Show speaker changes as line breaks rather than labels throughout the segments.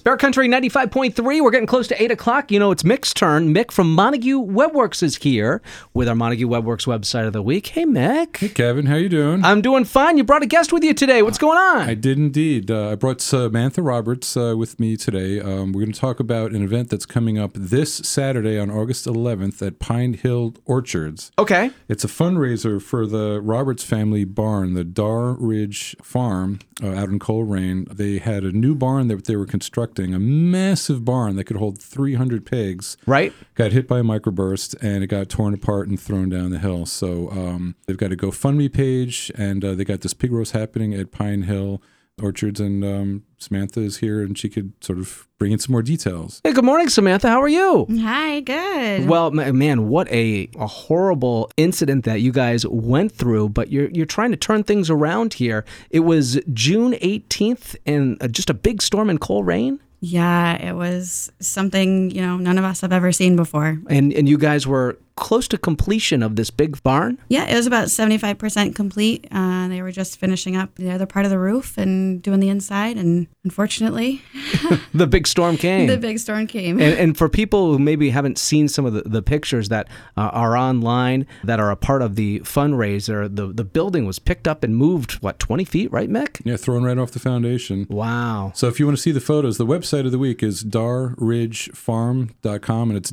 Bear Country 95.3. We're getting close to 8 o'clock. You know, it's Mick's turn. Mick from Montague Webworks is here with our Montague Webworks website of the week. Hey, Mick.
Hey, Kevin. How you doing?
I'm doing fine. You brought a guest with you today. What's going on?
I did indeed. I brought Samantha Roberts with me today. We're going to talk about an event that's coming up this Saturday on August 11th at Pine Hill Orchards.
Okay.
It's a fundraiser for the Roberts family barn, the Dar Ridge Farm out in Coleraine. They had a new barn that they were constructing, a massive barn that could hold 300 pigs.
Right.
Got hit by a microburst, and it got torn apart and thrown down the hill. So they've got a GoFundMe page, and they got this pig roast happening at Pine Hill Orchards, and Samantha is here, and she could sort of bring in some more details.
Hey, good morning, Samantha. How are you?
Hi, good.
Well, man, what a horrible incident that you guys went through, but you're trying to turn things around here. It was June 18th, and just a big storm in Coleraine.
Yeah, it was something, none of us have ever seen before.
And you guys were close to completion of this big barn?
Yeah, it was about 75% complete. They were just finishing up the other part of the roof and doing the inside, and unfortunately...
The big storm came.
The big storm came.
And for people who maybe haven't seen some of the pictures that are online that are a part of the fundraiser, the building was picked up and moved, 20 feet, right, Mick?
Yeah, thrown right off the foundation.
Wow.
So if you want to see the photos, the website of the week is darridgefarm.com, and it's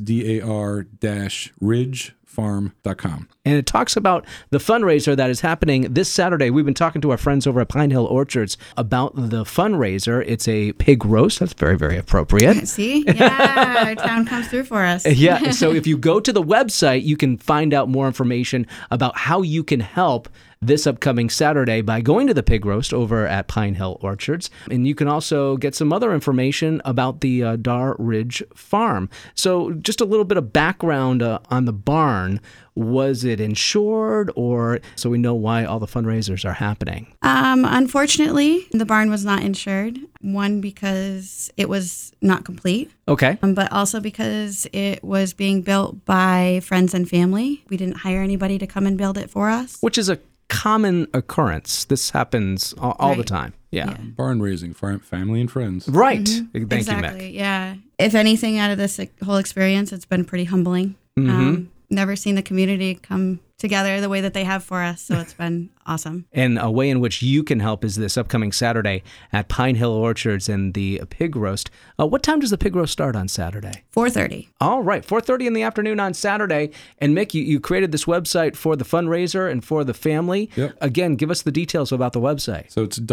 dar-ridgefarm.com.
And it talks about the fundraiser that is happening this Saturday. We've been talking to our friends over at Pine Hill Orchards about the fundraiser. It's a pig roast. That's very, very appropriate.
See? Yeah, our town comes through for us.
Yeah, so if you go to the website, you can find out more information about how you can help this upcoming Saturday by going to the pig roast over at Pine Hill Orchards. And you can also get some other information about the Dar Ridge Farm. So just a little bit of background on the barn. Was it insured, or so we know why all the fundraisers are happening?
Unfortunately, the barn was not insured. One, because it was not complete.
Okay.
But also because it was being built by friends and family. We didn't hire anybody to come and build it for us.
Which is a common occurrence. This happens all the
Right.
time. Yeah.
Barn raising, family and friends.
Right.
Mm-hmm.
Thank
Exactly.
you, Mick.
Yeah. If anything, out of this whole experience, it's been pretty humbling.
Mm-hmm.
Never seen the community come together the way that they have for us, so it's been awesome.
And a way in which you can help is this upcoming Saturday at Pine Hill Orchards and the pig roast. What time does the pig roast start on Saturday?
4:30.
All right, 4:30 in the afternoon on Saturday. And Mick, you created this website for the fundraiser and for the family.
Yep.
Again, give us the details about the website.
So it's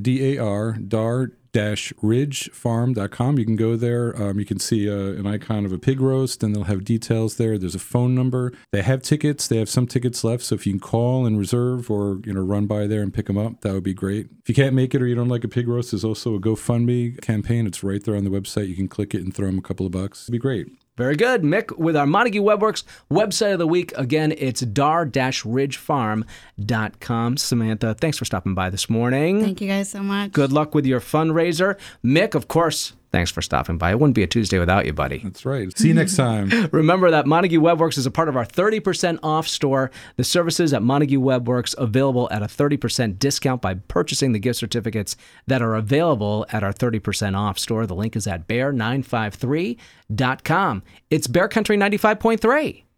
dar-ridgefarm.com. You can go there. You can see an icon of a pig roast, and they'll have details there. There's a phone number. They have tickets. They have some tickets left. So if you can call and reserve, or run by there and pick them up, that would be great. If you can't make it or you don't like a pig roast, there's also a GoFundMe campaign. It's right there on the website. You can click it and throw them a couple of bucks. It'd be great.
Very good. Mick, with our Montague Webworks website of the week, again, it's dar-ridgefarm.com. Samantha, thanks for stopping by this morning.
Thank you guys so much.
Good luck with your fundraiser. Mick, of course, thanks for stopping by. It wouldn't be a Tuesday without you, buddy.
That's right. See you next time.
Remember that Montague Webworks is a part of our 30% off store. The services at Montague Webworks available at a 30% discount by purchasing the gift certificates that are available at our 30% off store. The link is at bear953.com. It's Bear Country 95.3.